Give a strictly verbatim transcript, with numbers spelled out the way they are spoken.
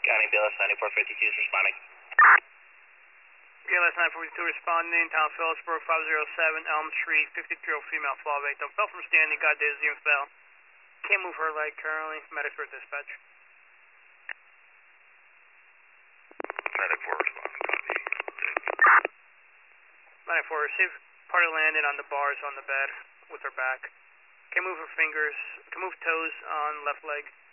County B L S ninety-four fifty-two is responding. B L S nine forty-two responding, town Phillipsburg, five oh seven Elm Street, fifty-three-year-old female fall victim. Fell from standing, got dizzy and fell. Can't move her leg currently. Medics for dispatch. Medic four responding, copy. Medic four, receive. Party landed on the bars on the bed with her back. Can move her fingers, can move toes on left leg.